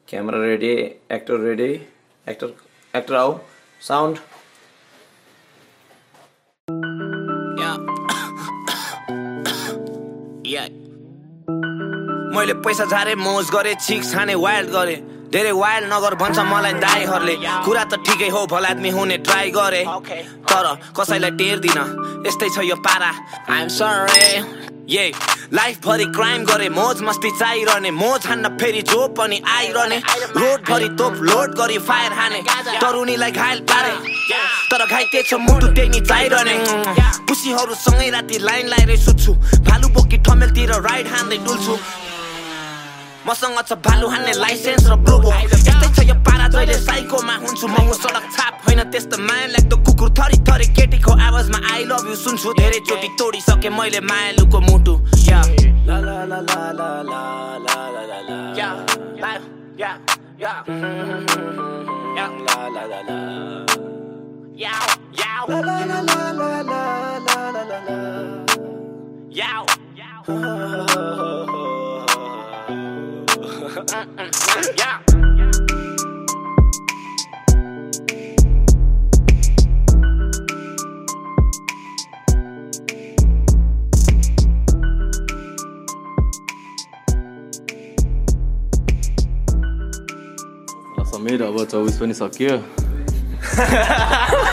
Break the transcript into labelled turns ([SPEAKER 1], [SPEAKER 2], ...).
[SPEAKER 1] Camera ready, actor ready, actor out, sound.
[SPEAKER 2] मैले पैसा झारे मोज गरे चिक्स खाने वाइल्ड गरे धेरै वाइल्ड नगर भन्छ मलाई दाइहरुले कुरा त ठिकै हो भलादमी हुने ट्राई गरे तर कसैलाई टेर्दिन यस्तै छ यो पारा आई एम सरी ये लाइफ भरि क्राइम गरे मोज मस्ती चाहिरहने मोज हान्न फेरि जो पनि आइरहने रोड भरि तोप लोड गरी फायर हाने तरुनीलाई घायल पारे तर घाइते छ मुटु त्यही नि चाहिरहने पुसीहरु सँगै राति लाइन लाइरै सुत्छु भालु बोकी ठमेलतिर राइड हान्दै डुल्छु मसँग छ भालु हान्ने लाइसेन्स र ब्लुबो यस्तै छ यो पारा जहिले साइकोमा हुन्छु म हो सडक छाप होइन त्यस्तो माया लाग्दो कुकुर थरी थरी केटीको आवाजमा आई लभ यु सुन्छु धेरै चोटी तोडिसके मैले मायालुको मुटु या ला ला ला ला ला ला ला ला ला या या या या ला ला ला ला या या ला ला ला ला ला ला ला ला ला या yeah.
[SPEAKER 1] समीर अब 24 पनि सकियो